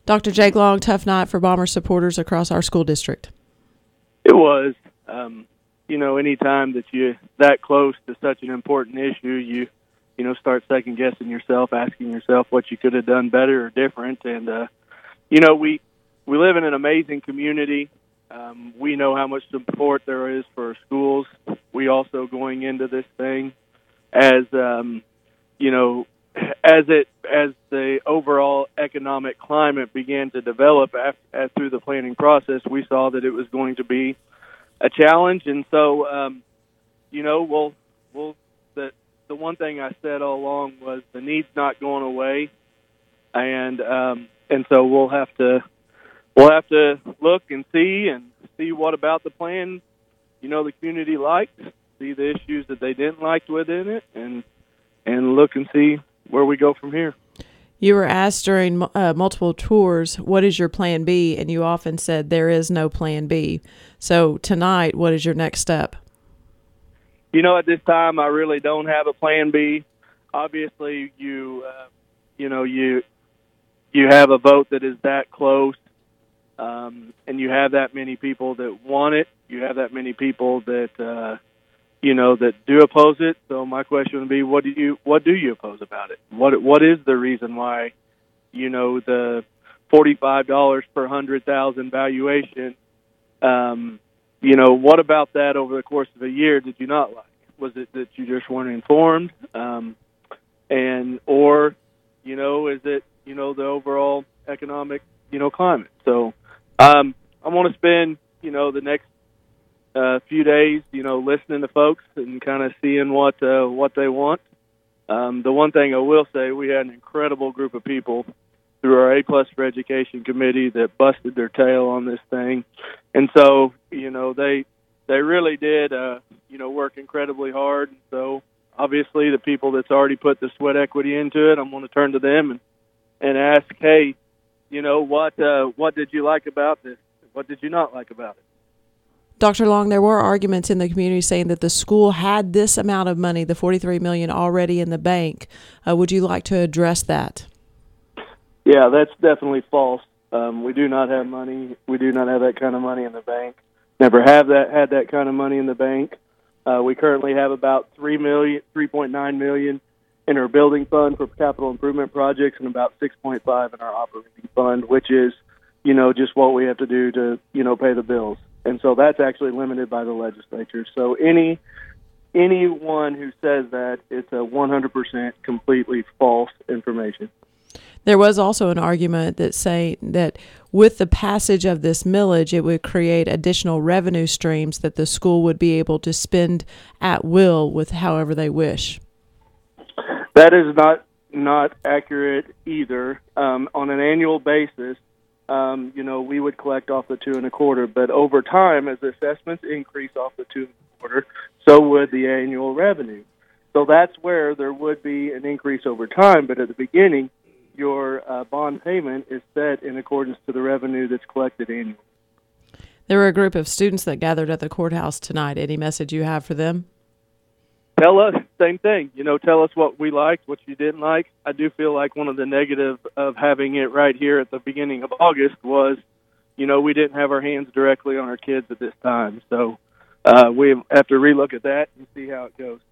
Dr. Jake Long, tough night for Bomber supporters across our school district. It was. Anytime that you're that close to such an important issue, you start second guessing yourself, asking yourself what you could have done better or different. And we live in an amazing community. We know how much support there is for schools. We also going into this thing as as the overall economic climate began to develop through the planning process, we saw that it was going to be a challenge. And so, the one thing I said all along was the need's not going away, and so we'll have to look and see what about the plan, the community liked, see the issues that they didn't like within it, and look and see where we go from here. You were asked during multiple tours, what is your plan B? And you often said there is no plan B. So tonight, what is your next step? At this time, I really don't have a plan B. Obviously, you have a vote that is that close, and you have that many people that want it. You have that many people that that do oppose it. So my question would be, what do you oppose about it? What is the reason why, the $45 per 100,000 valuation? What about that over the course of a year did you not like? Was it that you just weren't informed? Is it, the overall economic, climate? So, I want to spend, the next few days, listening to folks and kind of seeing what they want. The one thing I will say, we had an incredible group of people through our A+ for Education committee that busted their tail on this thing. And so, they really did, work incredibly hard. And so obviously the people that's already put the sweat equity into it, I'm going to turn to them and ask, hey, what did you like about this? What did you not like about it? Dr. Long, there were arguments in the community saying that the school had this amount of money, the $43 million, already in the bank. Would you like to address that? Yeah, that's definitely false. We do not have money. We do not have that kind of money in the bank. Never have had that kind of money in the bank. We currently have about $3.9 million in our building fund for capital improvement projects, and about $6.5 in our operating fund, which is, just what we have to do to, pay the bills. And so that's actually limited by the legislature. So anyone who says that, it's a 100% completely false information. There was also an argument that saying that with the passage of this millage, it would create additional revenue streams that the school would be able to spend at will with however they wish. That is not accurate either. On an annual basis, we would collect off the 2 1/4, but over time, as assessments increase off the 2 1/4, so would the annual revenue. So that's where there would be an increase over time, but at the beginning, your bond payment is set in accordance to the revenue that's collected annually. There were a group of students that gathered at the courthouse tonight. Any message you have for them? Tell us, same thing. Tell us what we liked, what you didn't like. I do feel like one of the negatives of having it right here at the beginning of August was, we didn't have our hands directly on our kids at this time. So we have to relook at that and see how it goes.